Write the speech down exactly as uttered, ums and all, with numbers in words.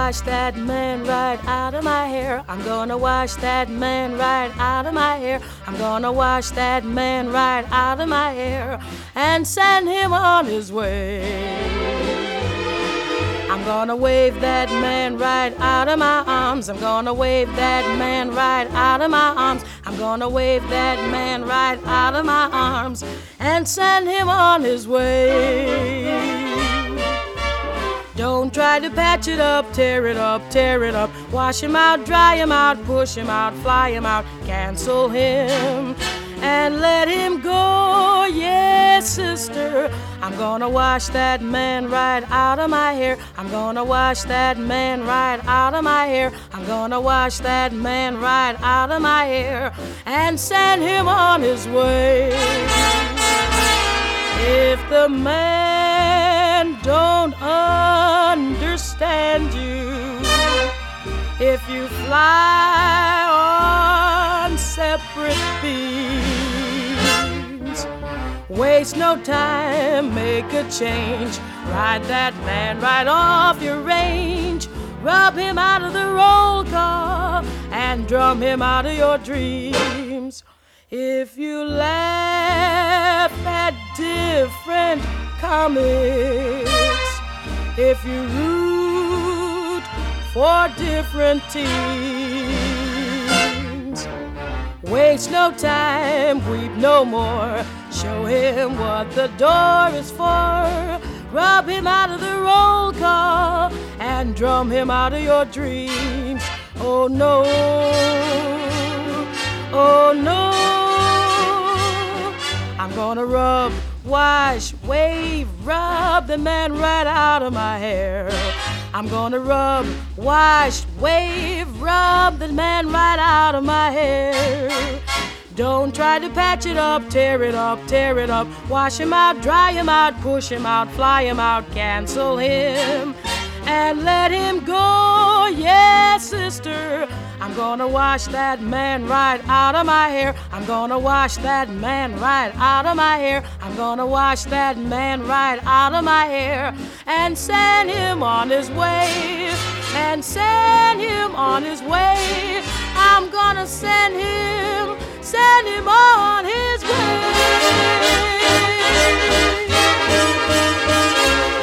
wash that man right out of my hair. I'm gonna wash that man right out of my hair. I'm gonna wash that man right out of my hair and send him on his way. I'm gonna wave that man right out of my arms. I'm gonna wave that man right out of my arms. I'm gonna wave that man right out of my arms and send him on his way. Don't try to patch it up, tear it up, tear it up. Wash him out, dry him out, push him out, fly him out, cancel him and let him go. Yes, sister, I'm gonna wash that man right out of my hair. I'm gonna wash that man right out of my hair. I'm gonna wash that man right out of my hair and send him on his way. If the man don't understand you, if you fly on separate beams, waste no time, make a change. Ride that man right off your range. Rub him out of the roll call and drum him out of your dreams. If you laugh at different comics, if you root for different teams, waste no time, weep no more. Show him what the door is for. Rub him out of the roll call and drum him out of your dreams. Oh no, oh no. I'm gonna rub, wash, wave, rub the man right out of my hair. I'm gonna rub, wash, wave, rub the man right out of my hair. Don't try to patch it up, tear it up, tear it up. Wash him out, dry him out, push him out, fly him out, cancel him and let him go. Yes, sister, I'm gonna wash that man right out of my hair. I'm gonna wash that man right out of my hair. I'm gonna wash that man right out of my hair and send him on his way. And send him on his way. I'm gonna send him, send him on his way.